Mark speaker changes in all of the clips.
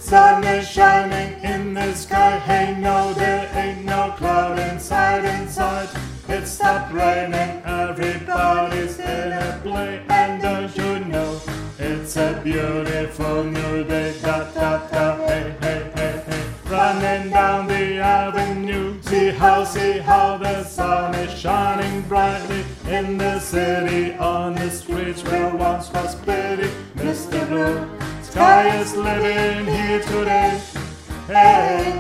Speaker 1: Sun is shining in the sky. Hey, no, there ain't no cloud inside. It stopped raining, everybody's in a play. And don't you know, it's a beautiful new day. Da da da, hey, hey, hey, hey. Running down the avenue, see how the sun is shining brightly in the city, on the streets where once was pity. Mr. Blue Sky is living here today. Hey,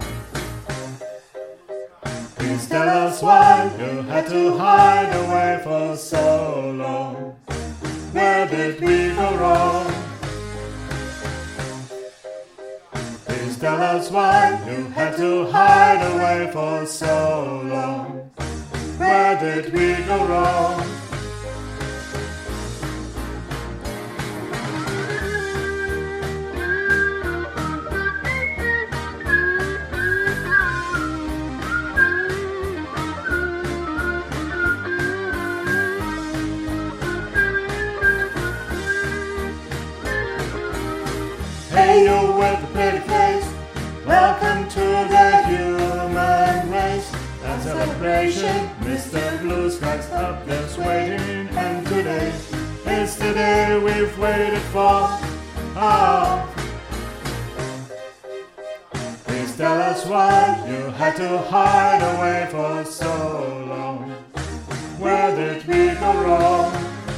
Speaker 1: please tell us why you had to hide away for so long. Where did we go wrong? Please tell us why you had to hide away for so long. Where did we go wrong? Hey, you with the pretty face, welcome to the human race. A celebration, Mr. Blue Sky's up there's waiting. And today is the day we've waited for. Oh, please tell us why you had to hide away for so long. Where did we go wrong?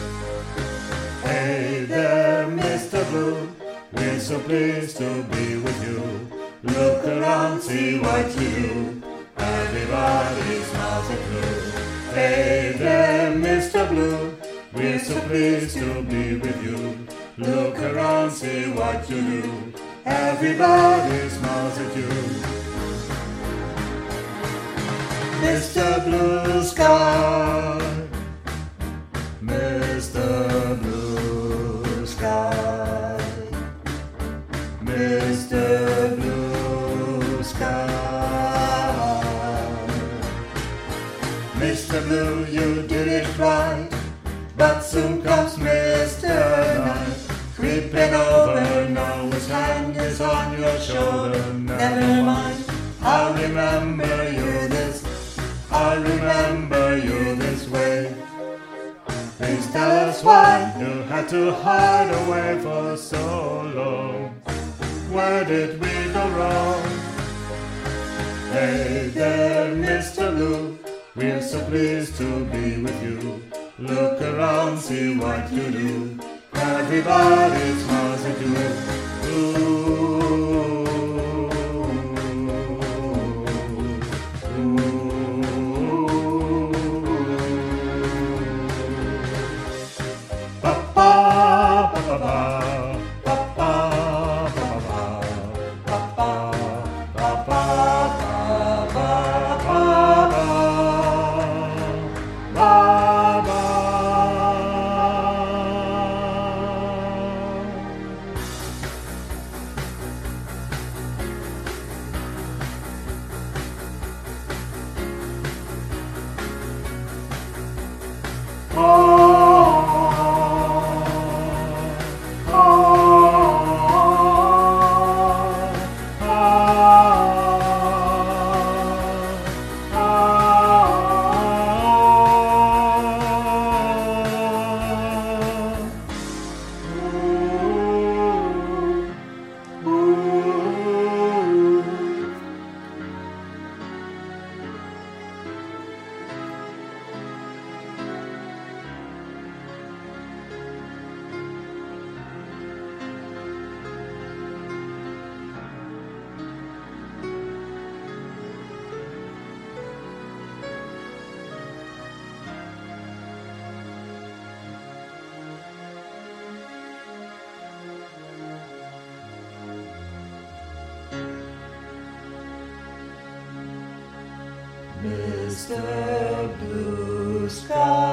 Speaker 1: Hey there, Mr. Blue, we're so pleased to be with you. Look around, see what you do. Everybody smiles at you. Hey there, Mr. Blue, we're so pleased to be with you. Look around, see what you do. Everybody smiles at you. Mr. Blue Sky, Mr. Blue Sky, Mr. Blue Sky. Mr. Blue, you did it right, but soon comes Mr. Night, creeping over, now his hand is on your shoulder. Never mind, I'll remember you this, I'll remember you this way. Please tell us why you had to hide away for so long. Where did we go wrong? Hey there, Mr. Blue, we're so pleased to be with you. Look around, see what you do. Everybody smiles at you. Ooh. Mr. Blue Sky.